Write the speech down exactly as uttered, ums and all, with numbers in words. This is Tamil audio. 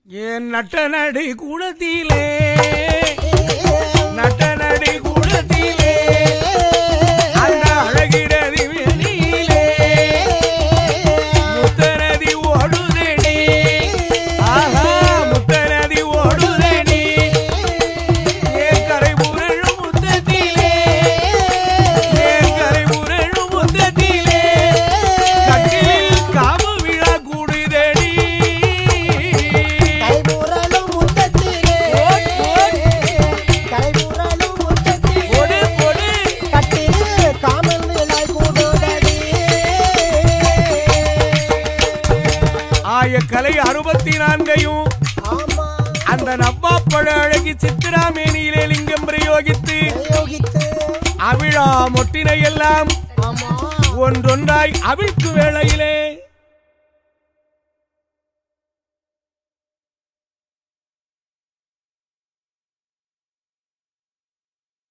ஏன் நட்ட நடி கூடத்திலே நட்ட நடி கூடத்திலே அந்த அழகிரதி வெளியிலே முத்தநதி ஓடுதேடி ஆஹா முத்தநதி ஓடுதேடி ஏன் கரை புரழும் முத்தத்திலே ஏன் கரை புரழும் முத்தத்திலே கட்டிலில் காவு விழா கூடுதேடி கலை அறுபத்தி நான்கையும் அந்த நவ்வாப்பழ அழகி சித்திராமேனியிலே லிங்கம் பிரயோகித்து அவிழா மொட்டினை எல்லாம் ஒன்றொன்றாய் அவிழ்க்கு வேளையிலே